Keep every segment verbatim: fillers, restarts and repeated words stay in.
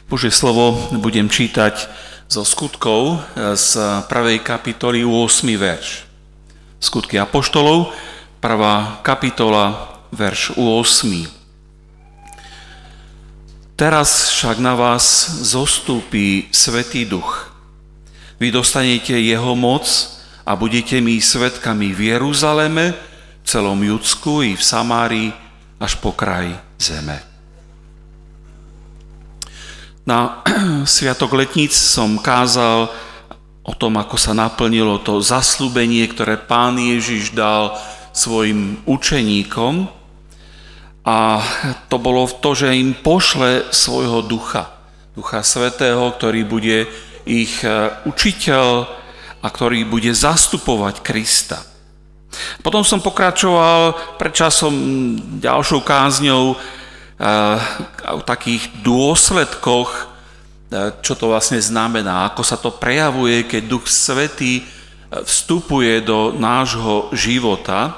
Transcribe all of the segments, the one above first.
Božie slovo budem čítať zo Skutkov z prvej kapitoly ôsmy verš. Skutky apoštolov, prvá kapitola, verš ôsmy. Teraz však na vás zostúpi Svätý Duch. Vy dostanete jeho moc a budete mi svedkami v Jeruzaleme, v celom Judsku i v Samárii až po kraj zeme. Na Sviatok letníc som kázal o tom, ako sa naplnilo to zasľúbenie, ktoré Pán Ježiš dal svojim učeníkom. A to bolo to, že im pošle svojho ducha. Ducha Svätého, ktorý bude ich učiteľ a ktorý bude zastupovať Krista. Potom som pokračoval pred časom ďalšou kázňou o takých dôsledkoch, čo to vlastne znamená, ako sa to prejavuje, keď Duch Svätý vstupuje do nášho života.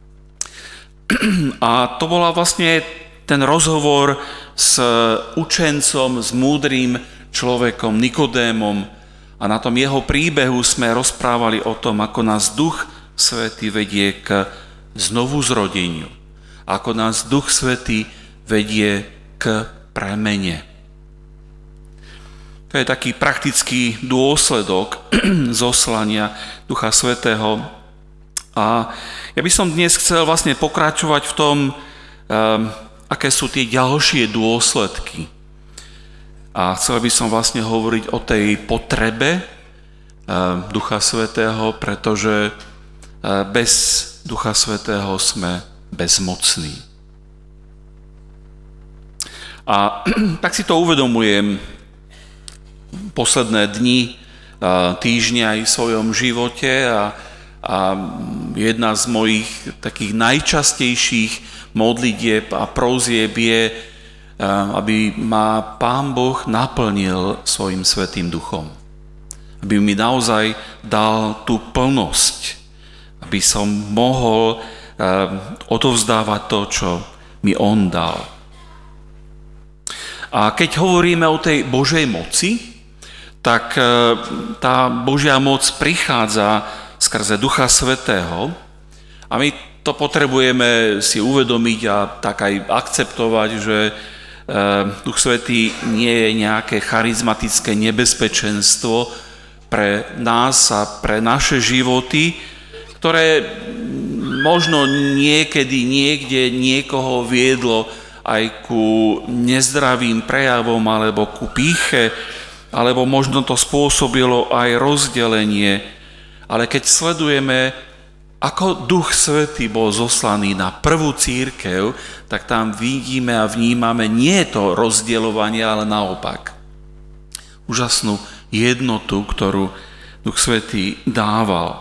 A to bola vlastne ten rozhovor s učencom, s múdrym človekom Nikodémom, a na tom jeho príbehu sme rozprávali o tom, ako nás Duch Svätý vedie k znovuzrodeniu, ako nás Duch Svätý vedie k premene. To je taký praktický dôsledok zoslania Ducha Svätého. A ja by som dnes chcel vlastne pokračovať v tom, um, aké sú tie ďalšie dôsledky. A chcel by som vlastne hovoriť o tej potrebe um, Ducha Svätého, pretože uh, bez Ducha Svätého sme bezmocní. A tak si to uvedomujem posledné dni, týždňa aj v svojom živote a, a jedna z mojich takých najčastejších modlitieb a prózieb je, aby ma Pán Boh naplnil svojim Svätým Duchom. Aby mi naozaj dal tú plnosť, aby som mohol odovzdávať to, čo mi On dal. A keď hovoríme o tej Božej moci, tak tá Božia moc prichádza skrze Ducha Svätého a my to potrebujeme si uvedomiť a tak aj akceptovať, že Duch Svätý nie je nejaké charizmatické nebezpečenstvo pre nás a pre naše životy, ktoré možno niekedy, niekde niekoho viedlo aj ku nezdravým prejavom, alebo ku pýche, alebo možno to spôsobilo aj rozdelenie. Ale keď sledujeme, ako Duch Svätý bol zoslaný na prvú cirkev, tak tam vidíme a vnímame nie to rozdeľovanie, ale naopak. Úžasnú jednotu, ktorú Duch Svätý dával.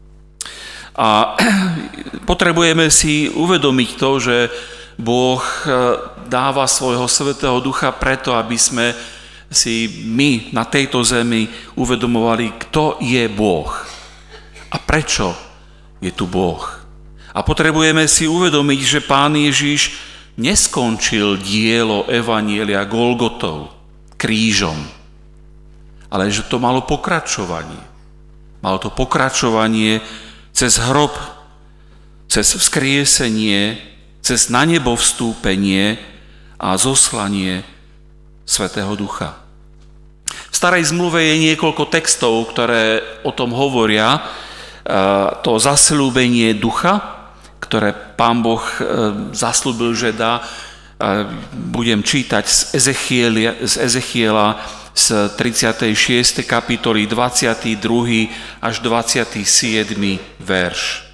A potrebujeme si uvedomiť to, že Boh dáva svojho Svätého Ducha preto, aby sme si my na tejto zemi uvedomovali, kto je Boh a prečo je tu Boh. A potrebujeme si uvedomiť, že Pán Ježiš neskončil dielo evanjelia Golgotou, krížom, ale že to malo pokračovanie. Malo to pokračovanie cez hrob, cez vzkriesenie, cez na nebo vstúpenie a zoslanie Svätého Ducha. V Starej zmluve je niekoľko textov, ktoré o tom hovoria. To zasľúbenie Ducha, ktoré Pán Boh zasľúbil, že dá. Budem čítať z Ezechiela, z Ezechiela z tridsiatej šiestej kapitoly dvadsiaty druhý až dvadsiaty siedmy verš.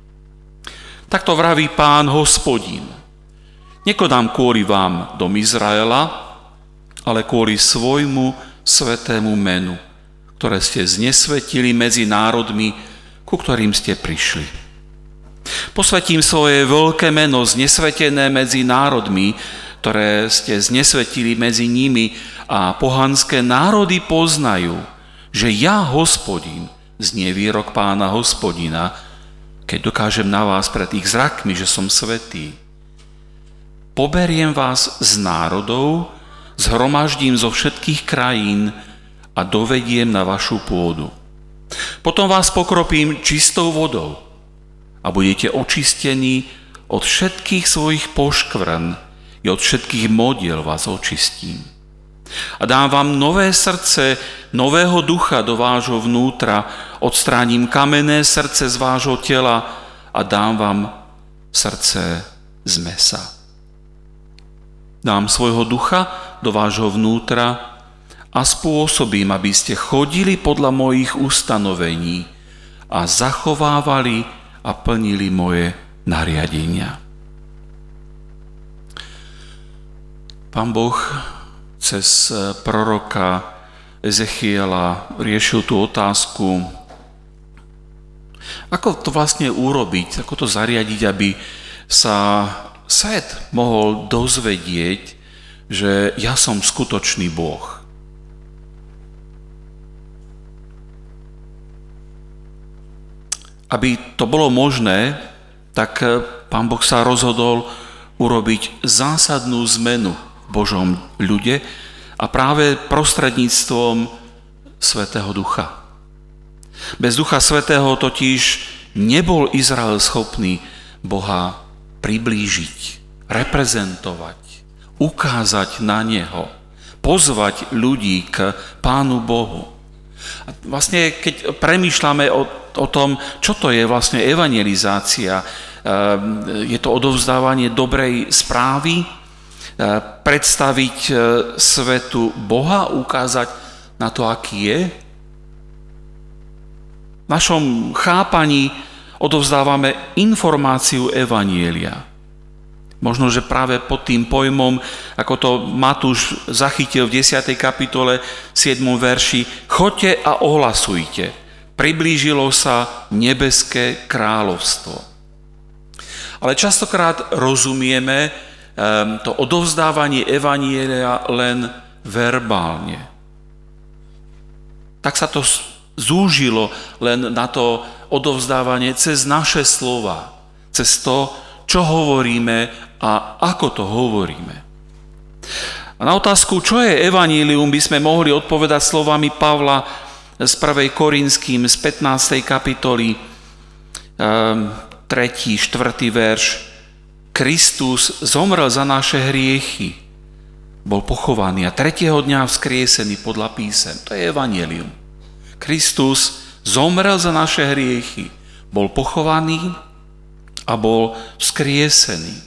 Takto vraví Pán Hospodin: nekonám kvôli vám dom Izraela, ale kvôli svojmu svätému menu, ktoré ste znesvetili medzi národmi, ku ktorým ste prišli. Posvetím svoje veľké meno znesvetené medzi národmi, ktoré ste znesvetili medzi nimi, a pohanské národy poznajú, že ja, Hospodin, znie výrok Pána Hospodina, keď dokážem na vás pred ich zrakmi, že som svätý. Poberiem vás z národov zhromaždím zo všetkých krajín a dovediem na vašu pôdu. Potom vás pokropím čistou vodou a budete očistení od všetkých svojich poškvrn i od všetkých modiel vás očistím. A dám vám nové srdce, nového ducha do vášho vnútra, odstránim kamenné srdce z vášho tela a dám vám srdce z mäsa. Dám svojho ducha do vášho vnútra a spôsobím, aby ste chodili podľa mojich ustanovení a zachovávali a plnili moje nariadenia. Pán Boh cez proroka Ezechiela riešil tú otázku, ako to vlastne urobiť, ako to zariadiť, aby sa svet mohol dozvedieť, že ja som skutočný Boh. Aby to bolo možné, tak Pán Boh sa rozhodol urobiť zásadnú zmenu v Božom ľude a práve prostredníctvom Svätého Ducha. Bez Ducha Svätého totiž nebol Izrael schopný Boha priblížiť, reprezentovať, ukázať na Neho, pozvať ľudí k Pánu Bohu. A vlastne, keď premýšľame o, o tom, čo to je vlastne evangelizácia, je to odovzdávanie dobrej správy, predstaviť svetu Boha, ukázať na to, aký je. V našom chápaní odovzdávame informáciu evanjelia. Možno, že práve pod tým pojmom, ako to Matúš zachytil v desiatej kapitole siedmom verši, choďte a ohlasujte, priblížilo sa nebeské kráľovstvo. Ale častokrát rozumieme to odovzdávanie evanjelia len verbálne. Tak sa to zúžilo len na to odovzdávanie cez naše slova, cez to, čo hovoríme a ako to hovoríme. A na otázku, čo je evanjelium, by sme mohli odpovedať slovami Pavla z prvej Korinským z pätnástej kapitoly, tretí, štvrtý verš. Kristus zomrel za naše hriechy, bol pochovaný a tretieho dňa vzkriesený podľa písem. To je evanjelium. Kristus zomrel za naše hriechy, bol pochovaný a bol vzkriesený.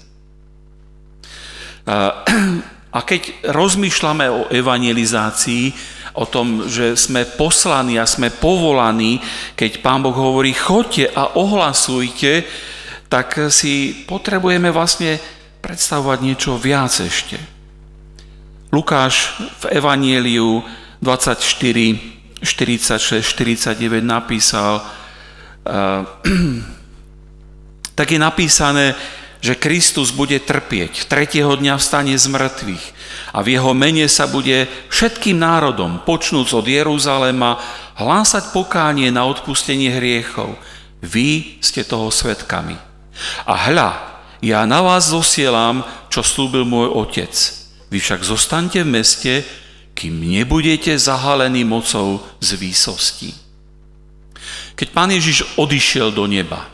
A keď rozmýšľame o evangelizácii, o tom, že sme poslaní a sme povolaní, keď Pán Boh hovorí, choďte a ohlasujte, tak si potrebujeme vlastne predstavovať niečo viac ešte. Lukáš v Evanjeliu dvadsaťštyri, štyridsaťšesť, štyridsaťdeväť napísal, uh, tak je napísané, že Kristus bude trpieť, tretieho dňa vstane z mŕtvych a v jeho mene sa bude všetkým národom, počnúc od Jeruzalema, hlásať pokánie na odpustenie hriechov. Vy ste toho svedkami. A hľa, ja na vás zosielam, čo slúbil môj Otec. Vy však zostaňte v meste, kým nebudete zahalení mocou z výsosti. Keď Pán Ježiš odišiel do neba,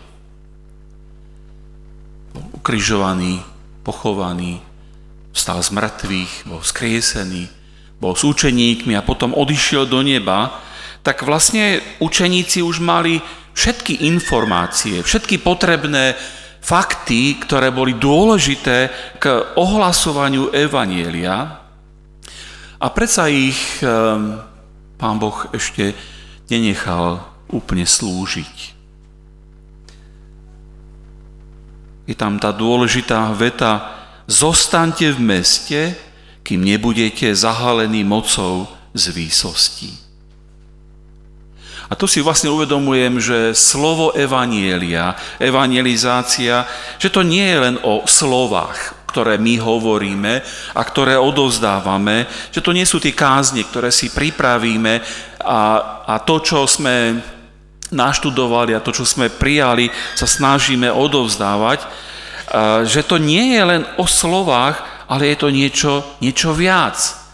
bol ukrižovaný, pochovaný, vstal z mŕtvych, bol vzkriesený, bol s učeníkmi a potom odišiel do neba, tak vlastne učeníci už mali všetky informácie, všetky potrebné fakty, ktoré boli dôležité k ohlasovaniu evanjelia. A predsa ich Pán Boh ešte nenechal úplne slúžiť. Je tam tá dôležitá veta: zostaňte v meste, kým nebudete zahalení mocou z výsosti. A tu si vlastne uvedomujem, že slovo evanjelia, evangelizácia, že to nie je len o slovách, ktoré my hovoríme a ktoré odovzdávame, že to nie sú tie kázne, ktoré si pripravíme a, a to, čo sme naštudovali a to, čo sme prijali, sa snažíme odovzdávať, že to nie je len o slovách, ale je to niečo, niečo viac.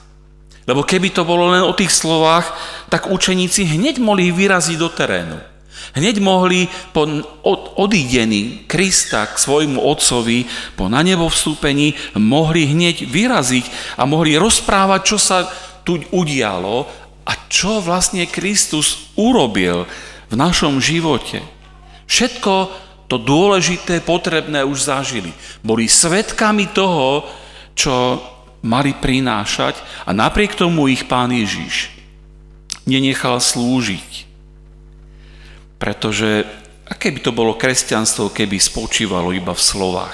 Lebo keby to bolo len o tých slovách, tak učeníci hneď mohli vyraziť do terénu. Hneď mohli po odídení Krista k svojmu otcovi, po na nebo vstúpení, mohli hneď vyraziť a mohli rozprávať, čo sa tu udialo a čo vlastne Kristus urobil v našom živote. Všetko to dôležité, potrebné už zažili. Boli svedkami toho, čo mali prinášať a napriek tomu ich Pán Ježiš nenechal slúžiť. Pretože aké by to bolo kresťanstvo, keby spočívalo iba v slovách?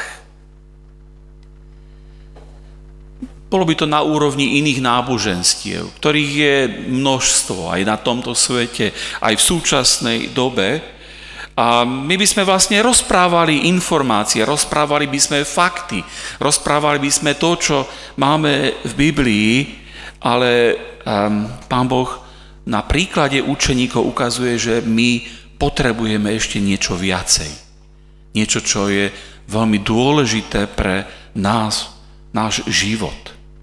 Bolo by to na úrovni iných náboženstiev, ktorých je množstvo aj na tomto svete, aj v súčasnej dobe. A my by sme vlastne rozprávali informácie, rozprávali by sme fakty, rozprávali by sme to, čo máme v Biblii, ale um, Pán Boh na príklade učeníkov ukazuje, že my potrebujeme ešte niečo viacej. Niečo, čo je veľmi dôležité pre nás, náš život.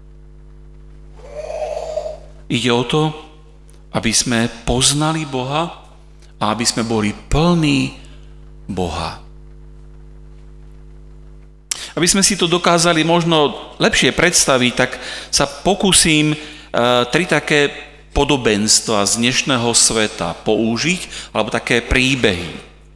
Ide o to, aby sme poznali Boha, a aby sme boli plní Boha. Aby sme si to dokázali možno lepšie predstaviť, tak sa pokúsim uh, tri také podobenstva z dnešného sveta použiť, alebo také príbehy.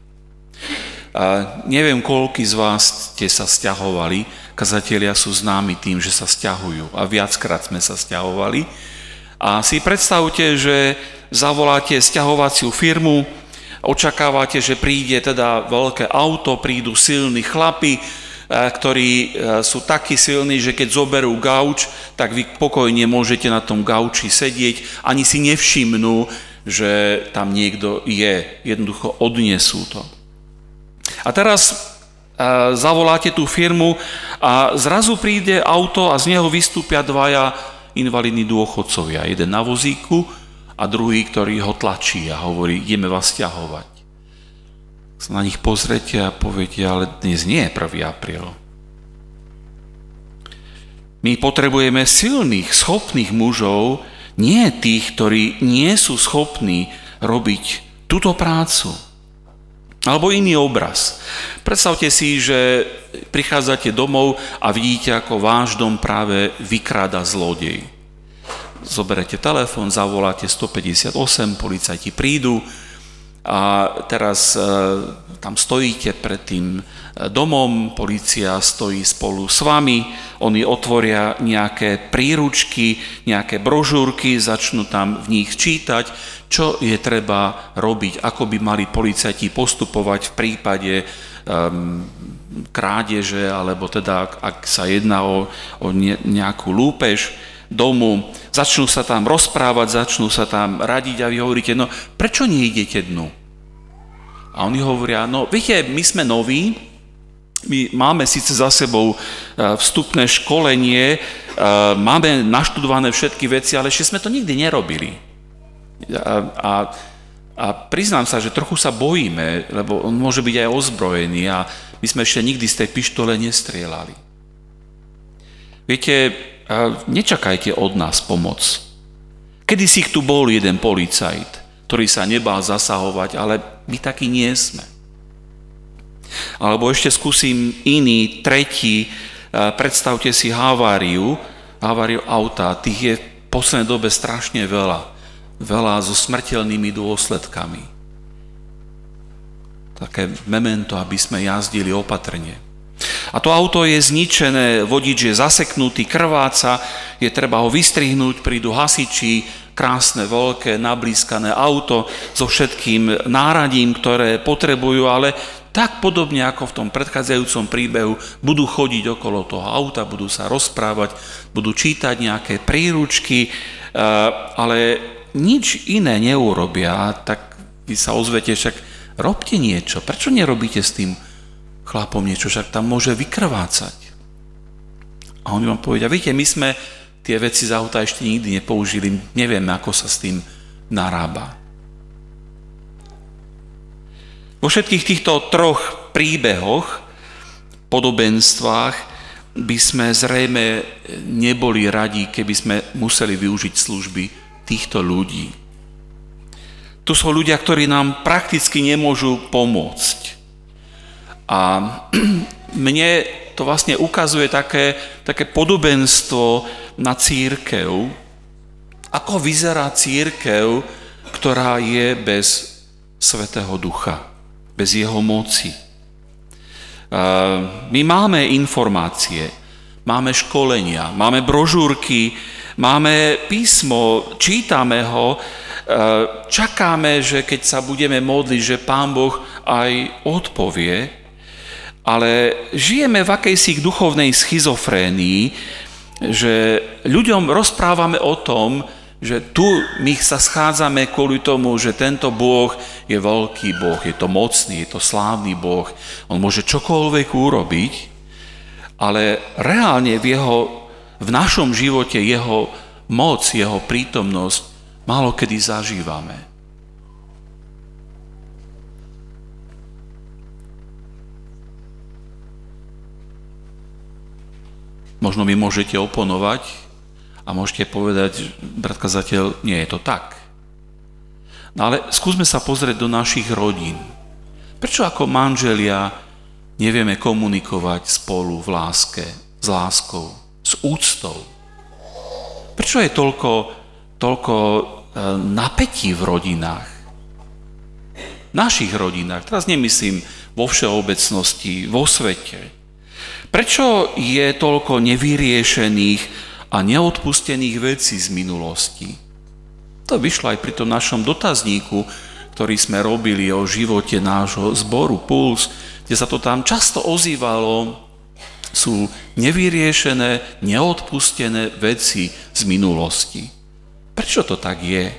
Uh, neviem, koľký z vás ste sa sťahovali, kazatelia sú známi tým, že sa sťahujú a viackrát sme sa sťahovali. A si predstavte, že zavoláte sťahovaciu firmu, očakávate, že príde teda veľké auto, prídu silní chlapi, ktorí sú takí silní, že keď zoberú gauč, tak vy pokojne môžete na tom gauči sedieť, ani si nevšimnú, že tam niekto je. Jednoducho odnesú to. A teraz zavoláte tú firmu a zrazu príde auto a z neho vystúpia dvaja invalidní dôchodcovia. Jeden na vozíku a druhý, ktorý ho tlačí a hovorí, ideme vás ťahovať. Sa na nich pozrete a poviete, ale dnes nie je prvý apríl. My potrebujeme silných, schopných mužov, nie tých, ktorí nie sú schopní robiť túto prácu. Alebo iný obraz. Predstavte si, že prichádzate domov a vidíte, ako váš dom práve vykráda zlodej. Zoberete telefón, zavoláte stopäťdesiatosem, policajti prídu a teraz e, tam stojíte pred tým domom, polícia stojí spolu s vami, oni otvoria nejaké príručky, nejaké brožúrky, začnú tam v nich čítať, čo je treba robiť, ako by mali policajti postupovať v prípade um, krádeže, alebo teda ak sa jedná o, o ne, nejakú lúpež domu. Začnú sa tam rozprávať, začnú sa tam radiť a vy hovoríte, no prečo neidete dnu? A oni hovoria, no viete, my sme noví, my máme síce za sebou vstupné školenie, máme naštudované všetky veci, ale ešte sme to nikdy nerobili. A, a, a priznám sa, že trochu sa bojíme, lebo on môže byť aj ozbrojený a my sme ešte nikdy z tej pištole nestrieľali. Viete, nečakajte od nás pomoc. Kedysi tu bol jeden policajt, ktorý sa nebál zasahovať, ale my takí nie sme. Alebo ešte skúsim iný, tretí, predstavte si haváriu, haváriu auta, tých je v poslednej dobe strašne veľa, veľa so smrteľnými dôsledkami. Také memento, aby sme jazdili opatrne. A to auto je zničené, vodič je zaseknutý, krváca, je treba ho vystrihnúť, prídu hasiči, krásne, veľké, nablískané auto so všetkým náradím, ktoré potrebujú, ale tak podobne ako v tom predchádzajúcom príbehu budú chodiť okolo toho auta, budú sa rozprávať, budú čítať nejaké príručky, ale nič iné neurobia, tak vy sa ozvete, však robte niečo, prečo nerobíte s tým chlapom niečo, však tam môže vykrvácať. A oni vám povedia, viete, my sme tie veci z auta ešte nikdy nepoužili, nevieme, ako sa s tým narába. Vo všetkých týchto troch príbehoch, podobenstvách, by sme zrejme neboli radi, keby sme museli využiť služby týchto ľudí. Tu sú ľudia, ktorí nám prakticky nemôžu pomôcť. A mne to vlastne ukazuje také, také podobenstvo na cirkev, ako vyzerá cirkev, ktorá je bez Svätého Ducha, bez jeho moci. My máme informácie, máme školenia, máme brožúrky, máme písmo, čítame ho, čakáme, že keď sa budeme modliť, že Pán Boh aj odpovie, ale žijeme v akejsi duchovnej schizofrénii, že ľuďom rozprávame o tom, že tu my sa schádzame kvôli tomu, že tento Boh je veľký Boh, je to mocný, je to slávny Boh, on môže čokoľvek urobiť, ale reálne v, jeho, v našom živote jeho moc, jeho prítomnosť málo kedy zažívame. Možno mi môžete oponovať a môžete povedať, brat kazateľ, nie je to tak. No ale skúsme sa pozrieť do našich rodín. Prečo ako manželia nevieme komunikovať spolu v láske, s láskou, s úctou? Prečo je toľko, toľko napätí v rodinách? V našich rodinách, teraz nemyslím vo všeobecnosti, vo svete. Prečo je toľko nevyriešených a neodpustených vecí z minulosti? To vyšlo aj pri tom našom dotazníku, ktorý sme robili o živote nášho zboru Puls, kde sa to tam často ozývalo, sú nevyriešené, neodpustené veci z minulosti. Prečo to tak je?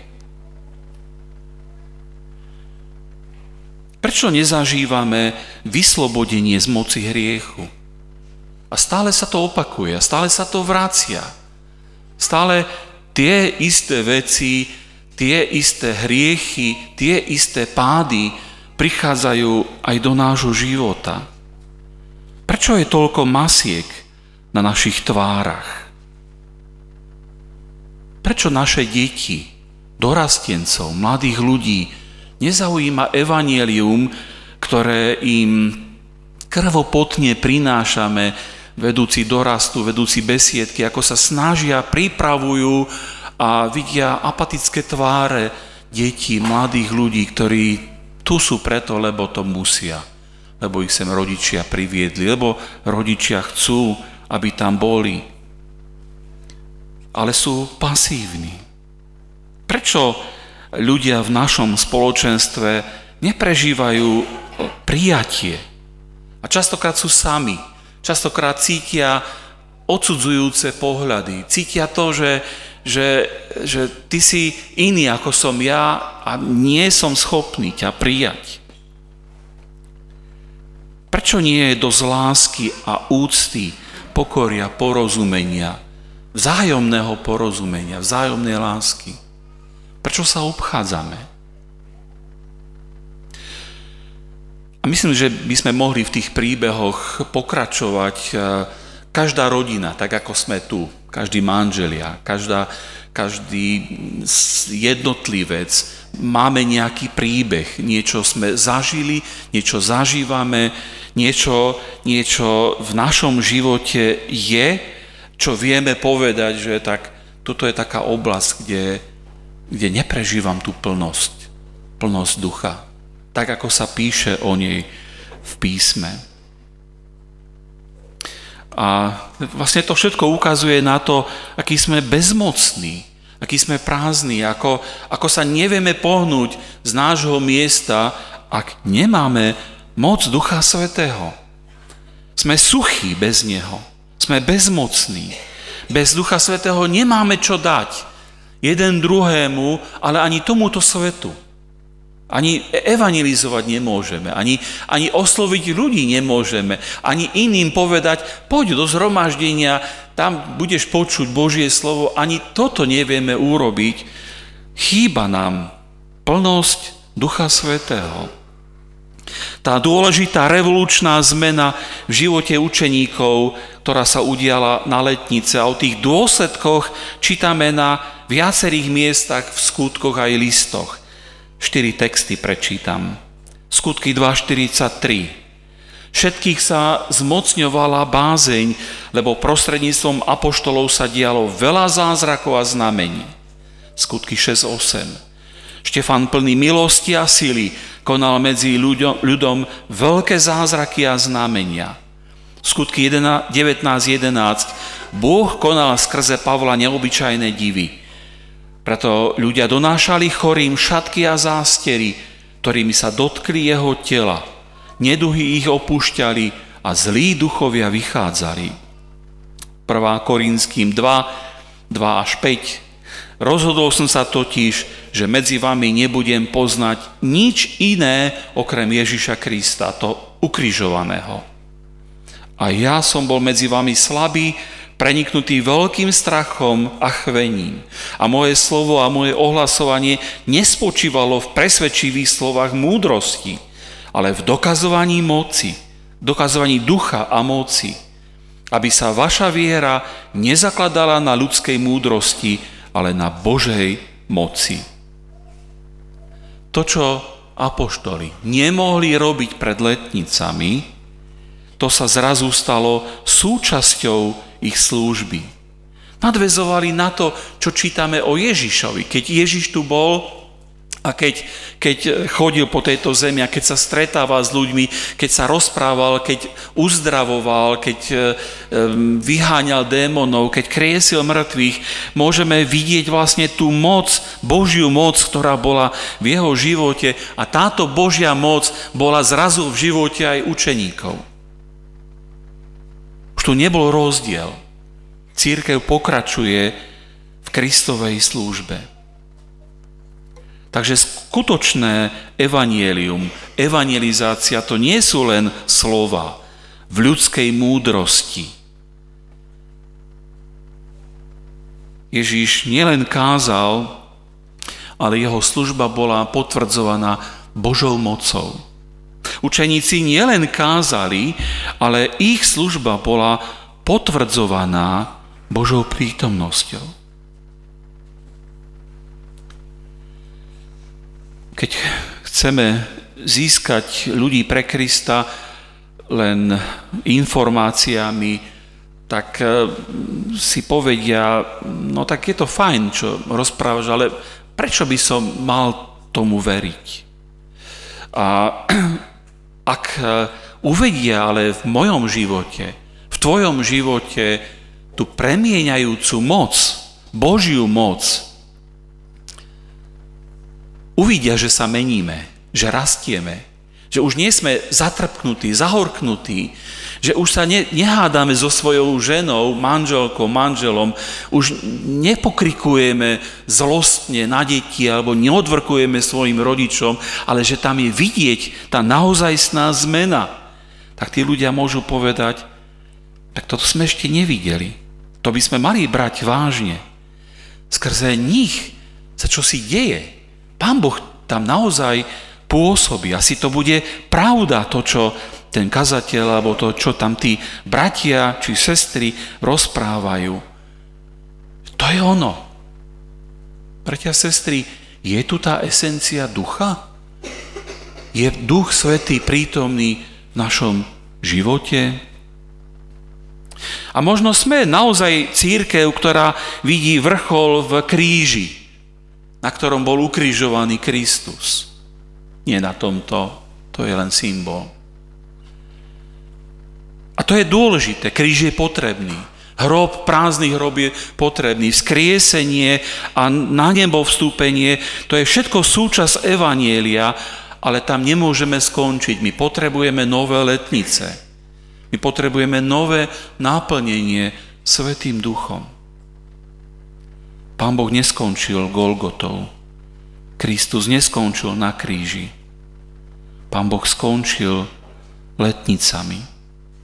Prečo nezažívame vyslobodenie z moci hriechu? A stále sa to opakuje, a stále sa to vracia. Stále tie isté veci, tie isté hriechy, tie isté pády prichádzajú aj do nášho života. Prečo je toľko masiek na našich tvárach? Prečo naše deti, dorastencov, mladých ľudí nezaujíma evanjelium, ktoré im krvopotne prinášame, vedúci dorastu, vedúci besiedky, ako sa snažia, pripravujú a vidia apatické tváre detí, mladých ľudí, ktorí tu sú preto, lebo to musia, lebo ich sem rodičia priviedli, lebo rodičia chcú, aby tam boli. Ale sú pasívni. Prečo ľudia v našom spoločenstve neprežívajú prijatie? A častokrát sú sami. Častokrát cítia odsudzujúce pohľady. Cítia to, že, že, že ty si iný ako som ja a nie som schopný ťa prijať. Prečo nie je dosť lásky a úcty, pokoria, porozumenia, vzájomného porozumenia, vzájomnej lásky? Prečo sa obchádzame? A myslím, že by sme mohli v tých príbehoch pokračovať. Každá rodina, tak ako sme tu, každý manželia, každá, každý jednotlivec, máme nejaký príbeh, niečo sme zažili, niečo zažívame, niečo, niečo v našom živote je, čo vieme povedať, že tak, toto je taká oblasť, kde, kde neprežívam tú plnosť, plnosť ducha. Tak, ako sa píše o nej v písme. A vlastne to všetko ukazuje na to, aký sme bezmocní, aký sme prázdni, ako, ako sa nevieme pohnúť z nášho miesta, ak nemáme moc Ducha Svätého. Sme suchí bez Neho, sme bezmocní. Bez Ducha Svätého nemáme čo dať jeden druhému, ale ani tomuto svetu. Ani evangelizovať nemôžeme, ani, ani osloviť ľudí nemôžeme, ani iným povedať, poď do zhromaždenia, tam budeš počuť Božie slovo, ani toto nevieme urobiť. Chýba nám plnosť Ducha Svätého. Tá dôležitá revolučná zmena v živote učeníkov, ktorá sa udiala na letnice. A o tých dôsledkoch čítame na viacerých miestach v skutkoch aj listoch. Štyri texty prečítam. Skutky dva štyridsaťtri. Všetkých sa zmocňovala bázeň, lebo prostredníctvom apoštolov sa dialo veľa zázrakov a znamení. Skutky šesť osem. Štefan plný milosti a sily konal medzi ľuďom, ľudom veľké zázraky a znamenia. Skutky devätnásť jedenásť. Boh konal skrze Pavla neobyčajné divy. Preto ľudia donášali chorým šatky a zástery, ktorými sa dotkli jeho tela. Neduhy ich opúšťali a zlí duchovia vychádzali. prvá Korinským dva, dva až päť. Rozhodol som sa totiž, že medzi vami nebudem poznať nič iné okrem Ježiša Krista, to ukrižovaného. A ja som bol medzi vami slabý, preniknutý veľkým strachom a chvením. A moje slovo a moje ohlasovanie nespočívalo v presvedčivých slovách múdrosti, ale v dokazovaní moci, dokazovaní ducha a moci, aby sa vaša viera nezakladala na ľudskej múdrosti, ale na Božej moci. To, čo apoštoli nemohli robiť pred letnicami, to sa zrazu stalo súčasťou ich služby. Nadväzovali na to, čo čítame o Ježišovi. Keď Ježiš tu bol a keď, keď chodil po tejto zemi a keď sa stretával s ľuďmi, keď sa rozprával, keď uzdravoval, keď vyháňal démonov, keď kriesil mŕtvych, môžeme vidieť vlastne tú moc, Božiu moc, ktorá bola v jeho živote, a táto Božia moc bola zrazu v živote aj učeníkov. Už tu nebol rozdiel. Cirkev pokračuje v Kristovej službe. Takže skutočné evanjelium, evangelizácia, to nie sú len slova v ľudskej múdrosti. Ježiš nielen kázal, ale jeho služba bola potvrdzovaná Božou mocou. Učeníci nielen kázali, ale ich služba bola potvrdzovaná Božou prítomnosťou. Keď chceme získať ľudí pre Krista len informáciami, tak si povedia, no tak je to fajn, čo rozprávaš, ale prečo by som mal tomu veriť? A ak uvedia ale v mojom živote, v tvojom živote tú premieňajúcu moc, Božiu moc, uvidia, že sa meníme, že rastieme, že už nie sme zatrpknutí, zahorknutí, že už sa ne, nehádame so svojou ženou, manželkou, manželom, už nepokrikujeme zlostne na deti alebo neodvrkujeme svojim rodičom, ale že tam je vidieť tá naozajstná zmena. Tak tí ľudia môžu povedať, tak toto sme ešte nevideli. To by sme mali brať vážne. Skrze nich sa čosi deje. Pán Boh tam naozaj pôsobí. Asi to bude pravda, to, čo ten kazateľ, alebo to, čo tam tí bratia či sestry rozprávajú. To je ono. Bratia a sestry, je tu tá esencia ducha? Je Duch Svätý prítomný v našom živote? A možno sme naozaj cirkev, ktorá vidí vrchol v kríži, na ktorom bol ukrižovaný Kristus. Nie na tomto, to je len symbol. A to je dôležité, kríž je potrebný. Hrob, prázdny hrob je potrebný. Vzkriesenie a na nebo vstúpenie, to je všetko súčasť evanjelia, ale tam nemôžeme skončiť. My potrebujeme nové letnice. My potrebujeme nové náplnenie Svätým Duchom. Pán Boh neskončil Golgotou. Kristus neskončil na kríži. Pán Boh skončil letnicami.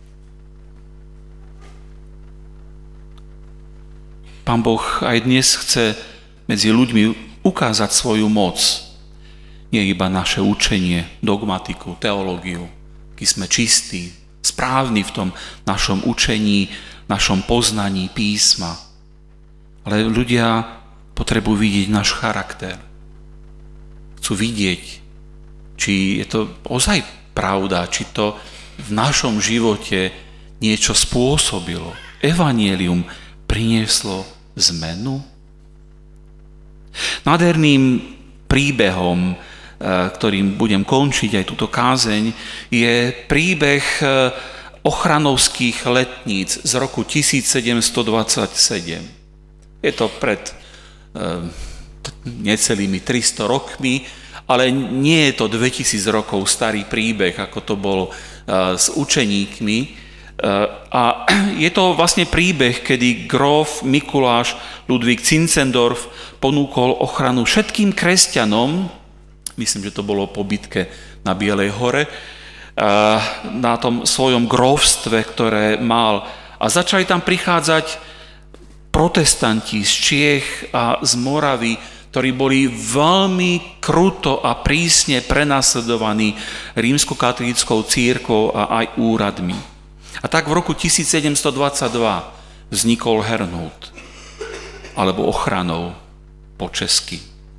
Pán Boh aj dnes chce medzi ľuďmi ukázať svoju moc. Nie iba naše učenie, dogmatiku, teológiu, aký sme čistí, správni v tom našom učení, našom poznaní písma. Ale ľudia potrebujú vidieť náš charakter. Chcú vidieť, či je to ozaj pravda, či to v našom živote niečo spôsobilo. Evanjelium prinieslo zmenu. Nádherným príbehom, ktorým budem končiť aj túto kázeň, je príbeh ochranovských letníc z roku tisícsedemstodvadsaťsedem. Je to pred necelými tristo rokmi, ale nie je to dvetisíc rokov starý príbeh, ako to bol s učeníkmi. A je to vlastne príbeh, kedy gróf Mikuláš Ludvík Zinzendorf ponúkol ochranu všetkým kresťanom, myslím, že to bolo po bitke na Bielej hore, na tom svojom grófstve, ktoré mal. A začali tam prichádzať protestanti z Čiech a z Moravy, ktorí boli veľmi kruto a prísne prenasledovaní rímskokatolíckou cirkvou a aj úradmi. A tak v roku tisícsedemstodvadsaťdva vznikol Herrnhut, alebo ochranou po česky.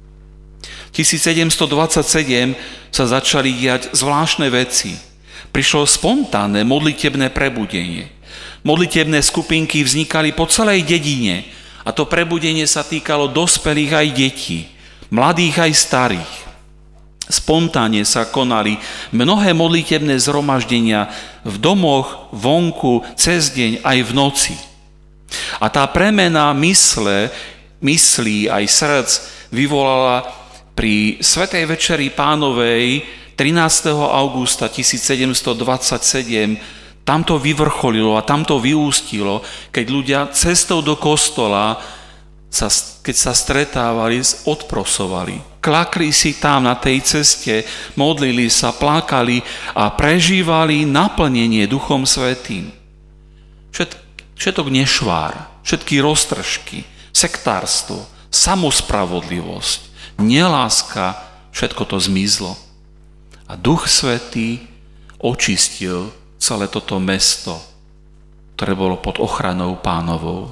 tisícsedemstodvadsaťsedem sa začali diať zvláštne veci. Prišlo spontánne modlitebné prebudenie. Modlitebné skupinky vznikali po celej dedine a to prebudenie sa týkalo dospelých aj detí, mladých aj starých. Spontánne sa konali mnohé modlitebné zhromaždenia v domoch, vonku, cez deň aj v noci. A tá premena mysle, myslí aj srdc vyvolala pri Svätej večeri Pánovej trinásteho augusta tisícsedemstodvadsaťsedem tam to vyvrcholilo a tam to vyústilo, keď ľudia cestou do kostola, sa, keď sa stretávali, odprosovali. Klakli si tam na tej ceste, modlili sa, plakali a prežívali naplnenie Duchom Svätým. Všet, všetok nešvár, všetky roztržky, sektárstvo, samospravodlivosť, neláska, všetko to zmizlo. A Duch Svätý očistil celé toto mesto, ktoré bolo pod ochranou Pánovou.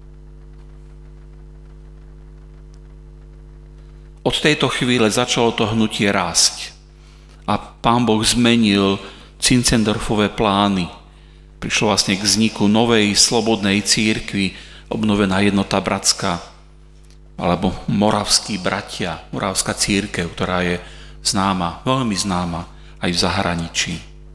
Od tejto chvíle začalo to hnutie rásť a Pán Boh zmenil Zinzendorfové plány. Prišlo vlastne k vzniku novej slobodnej cirkvi, obnovená Jednota bratská, alebo Moravskí bratia, Moravská cirkev, ktorá je známa, veľmi známa aj v zahraničí.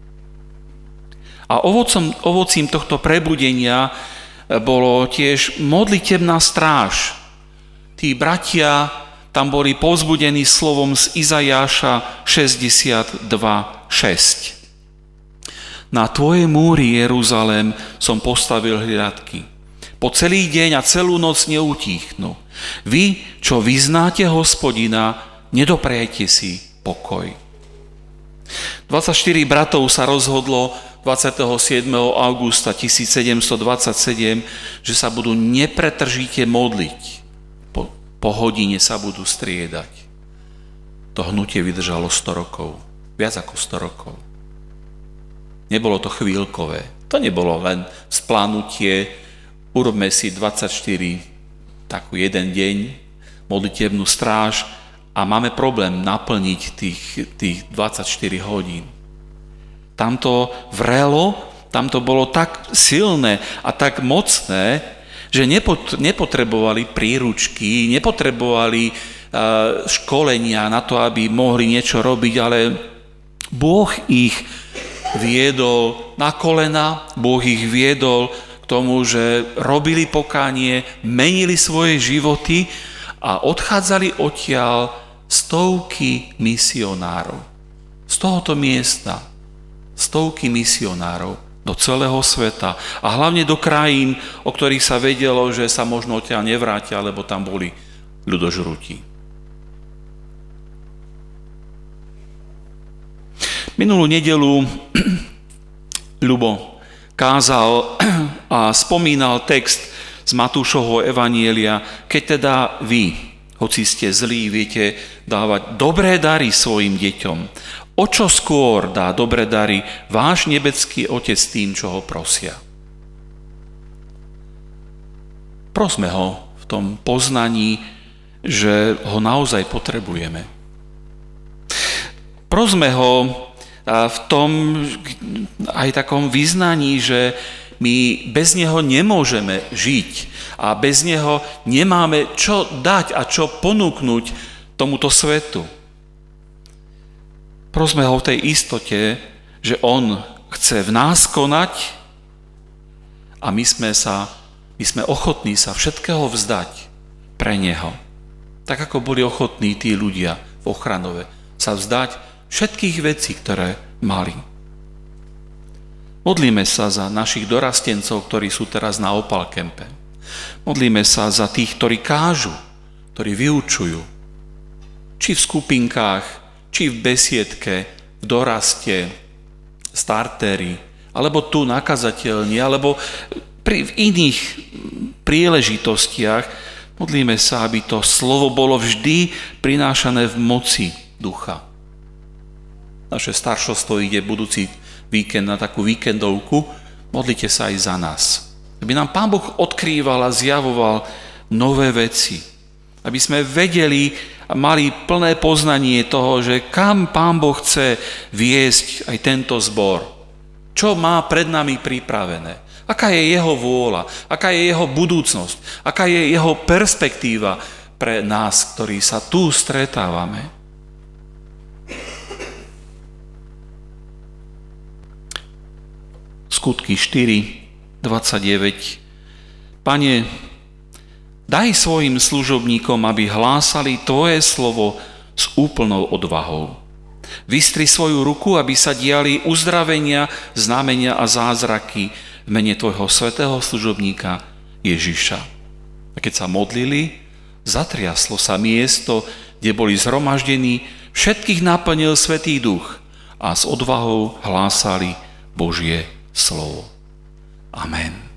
A ovocom, ovocím tohto prebudenia bolo tiež modlitebná stráž. Tí bratia tam boli povzbudení slovom z Izajáša šesťdesiatdva šesť. Na tvoje múry, Jeruzalém, som postavil hliadky. Po celý deň a celú noc neutíchnu. Vy, čo vyznáte Hospodina, nedoprejete si pokoj. dvadsaťštyri bratov sa rozhodlo dvadsiateho siedmeho augusta tisícsedemstodvadsaťsedem, že sa budú nepretržite modliť. Po, po hodine sa budú striedať. To hnutie vydržalo sto rokov. Viac ako sto rokov. Nebolo to chvíľkové. To nebolo len splánutie, urobme si dvadsaťštyri, takú jeden deň, modlitebnú stráž a máme problém naplniť tých, tých dvadsaťštyri hodín. Tamto vrelo, tamto bolo tak silné a tak mocné, že nepotrebovali príručky, nepotrebovali školenia na to, aby mohli niečo robiť, ale Boh ich viedol na kolena, Boh ich viedol k tomu, že robili pokánie, menili svoje životy a odchádzali odtiaľ stovky misionárov. Z tohoto miesta stovky misionárov do celého sveta a hlavne do krajín, o ktorých sa vedelo, že sa možno odtiaľ nevrátia, lebo tam boli ľudožrutí. Minulú nedeľu Ľubo kázal a spomínal text z Matúšovho evanjelia, keď teda vy, hoci ste zlí, viete dávať dobré dary svojim deťom, o čo skôr dá dobré dary váš nebeský Otec tým, čo ho prosia. prosme ho v tom poznaní, že ho naozaj potrebujeme. Prosme ho v tom aj takom vyznaní, že my bez neho nemôžeme žiť a bez neho nemáme čo dať a čo ponúknuť tomuto svetu. Prosme ho v tej istote, že on chce v nás konať a my sme, sa, my sme ochotní sa všetkého vzdať pre neho. Tak ako boli ochotní tí ľudia v Ochranove sa vzdať všetkých vecí, ktoré mali. Modlíme sa za našich dorastencov, ktorí sú teraz na Opal Campe. Modlíme sa za tých, ktorí kážu, ktorí vyučujú. Či v skupinkách, či v besiedke, v doraste, starteri, alebo tu na kazateľni, alebo pri, v iných príležitostiach. Modlíme sa, aby to slovo bolo vždy prinášané v moci ducha. Naše staršovstvo ide budúci víkend na takú víkendovku. Modlite sa aj za nás. Aby nám Pán Boh odkrýval a zjavoval nové veci. Aby sme vedeli a mali plné poznanie toho, že kam Pán Boh chce viesť aj tento zbor. Čo má pred nami pripravené. Aká je jeho vôľa, aká je jeho budúcnosť, aká je jeho perspektíva pre nás, ktorí sa tu stretávame. Skutky štyri dvadsaťdeväť. Pane, daj svojim služobníkom, aby hlásali Tvoje slovo s úplnou odvahou. Vystri svoju ruku, aby sa diali uzdravenia, znamenia a zázraky v mene Tvojho svätého služobníka Ježiša. A keď sa modlili, zatriaslo sa miesto, kde boli zhromaždení, všetkých naplnil Svätý Duch a s odvahou hlásali Božie slovo. Amen.